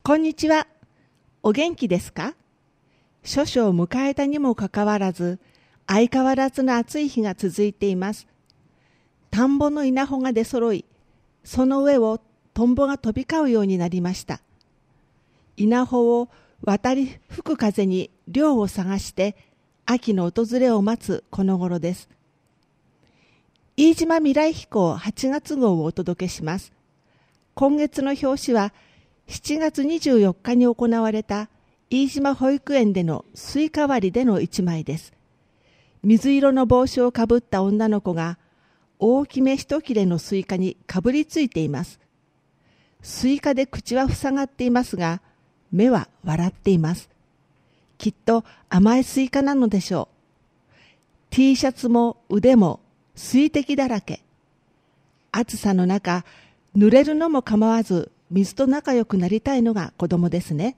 こんにちは。お元気ですか？初夏を迎えたにもかかわらず、相変わらずの暑い日が続いています。田んぼの稲穂が出揃い、その上をトンボが飛び交うようになりました。稲穂を渡り吹く風に涼を探して秋の訪れを待つこの頃です。飯島未来飛行8月号をお届けします。今月の表紙は7月24日に行われた飯島保育園でのスイカ割りでの一枚です。水色の帽子をかぶった女の子が大きめ一切れのスイカにかぶりついています。スイカで口は塞がっていますが、目は笑っています。きっと甘いスイカなのでしょう。T シャツも腕も水滴だらけ。暑さの中、濡れるのも構わず水と仲良くなりたいのが子供ですね。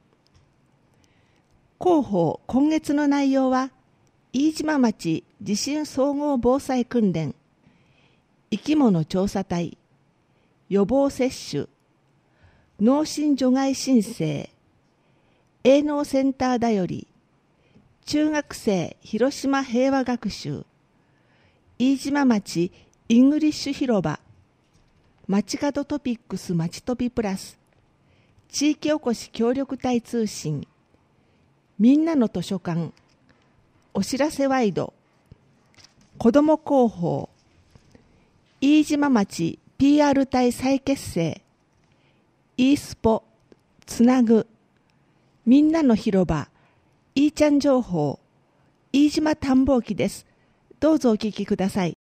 広報今月の内容は、飯島町地震総合防災訓練、生き物調査隊、予防接種、脳神除外申請、営農センターだより、中学生広島平和学習、飯島町イングリッシュ広場、街角トピックスまちとびプラス、地域おこし協力隊通信、みんなの図書館、お知らせワイド、子ども広報、飯島町 PR 隊再結成、e スポ、つなぐ、みんなの広場、いーちゃん情報、飯島探訪記です。どうぞお聞きください。